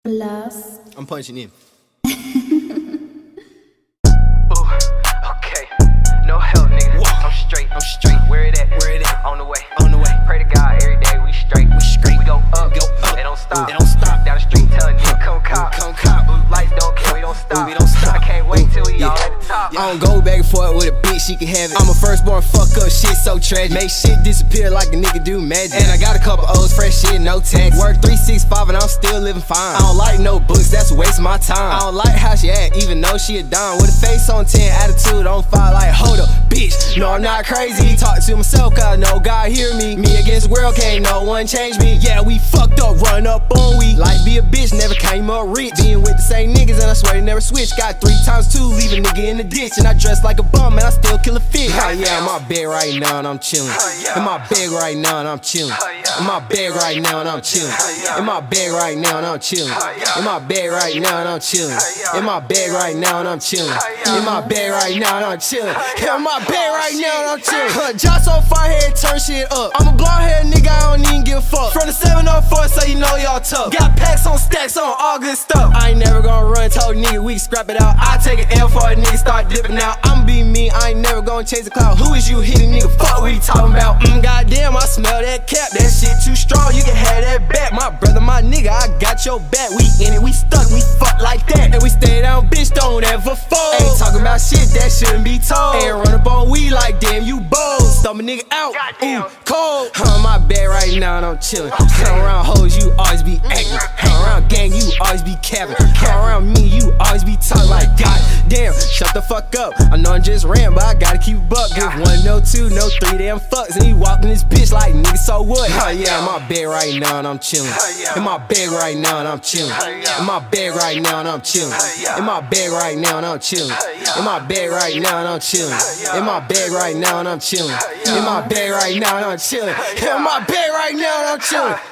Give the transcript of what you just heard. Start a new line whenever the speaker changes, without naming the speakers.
Plus.
I'm punching in.
Ooh, okay. No help, nigga.
Whoa.
I'm straight. Where it at?
Where it at?
On the way.
On the way.
Pray to God every day. We straight. We go up. They don't stop.
They don't stop.
Down the street telling you come cop.
Come cop.
Blue lights don't care. We don't stop.
We don't stop.
I can't wait till we all at the top.
I don't go back and forth with a bitch, she can have it. I'm a firstborn, fuck up, shit so tragic. Make shit disappear like a nigga do magic. And I got a couple O's, fresh shit, no tax. Work 365 and I'm still living fine. I don't like no books, that's a waste of my time. I don't like how she act, even though she a dime. With a face on 10, attitude on fire, like hold up, bitch. No, I'm not crazy. Talk to myself, cause I know God hear me. Me against the world, can't no one change me. Yeah, we fucked up, run up on we. Life be a bitch, never came up rich. Being with the same niggas and I swear they never switch. Got 3 times 2, leave a nigga in the ditch. And I dress like a bum and I still kill a fish. Yeah, I'm in my bed right now and I'm chillin'. In my bed right now and I'm chillin'. In my bed right now and I'm chillin'. In my bed right now and I'm chillin'. In my bed right now and I'm chillin'. In my bed right now and I'm chillin'. In my bed right now and I'm chillin'. In my bed right now and I'm chillin'. Josh on fire head, turn shit up. I'm a blonde hair nigga, I don't even give a fuck. From the 704, so you know y'all tough. Got packs on stacks on all good stuff. I ain't never gonna run, told nigga we can scrap it out. I take an L for a nigga, start dipping out. I'ma be me, I ain't never gonna chase the cloud. Who is you hitting nigga? Fuck what you talking about? Goddamn, I smell that cap. That shit too strong, you can have that back. My brother, my nigga, I got your back. We in it, we stuck, we fuck like that. And we stay down, bitch, don't ever fall. Ain't talking about shit that shouldn't be told. Ain't run up on we like damn, you bold. Stump a nigga out, ooh, cold. I'm on my bed right now and I'm chillin'. Hang around hoes, you always be actin'. Hang around gang, you always be capping. Hang around me, you always be talking like God damn, shut the fuck up. I know I'm just ran, but I gotta keep it buck. Give 1, no 2, no 3 damn fucks. And you walkin' this bitch like nigga, so what? Yeah, in my bed right now and I'm chillin'. In my bed right now and I'm chillin'. In my bed right now and I'm chillin'. In my bed right now and I'm chillin'. In my bed right now and I'm chillin'. In my bed right now and I'm chillin'. In my bed right now and I'm chillin'. In my bed right now and I'm chillin'.